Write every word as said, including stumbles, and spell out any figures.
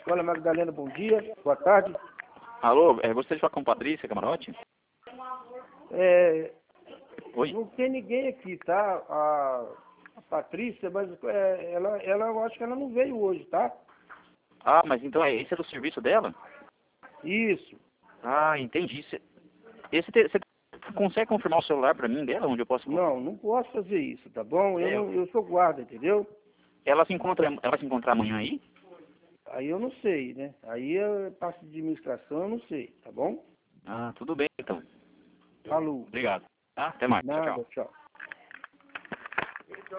Olha, Magdalena, bom dia, boa tarde. Alô, é, gostaria de falar com Patrícia Camarote? É, Oi? não tem ninguém aqui, tá? A, a Patrícia, mas é, ela, ela, eu acho que ela não veio hoje, tá? Ah, mas então é, esse é do serviço dela? Isso. Ah, entendi. Cê, esse te, você consegue confirmar o celular pra mim dela, onde eu posso... Não, não posso fazer isso, tá bom? Eu, É, não, eu sou guarda, entendeu? ela se encontra, ela se encontrar amanhã aí? Aí eu não sei, né? Aí eu passo de administração, eu não sei, tá bom? Ah, tudo bem então. Falou. Obrigado. Tá? Até mais. Tchau, tchau. Nada, tchau.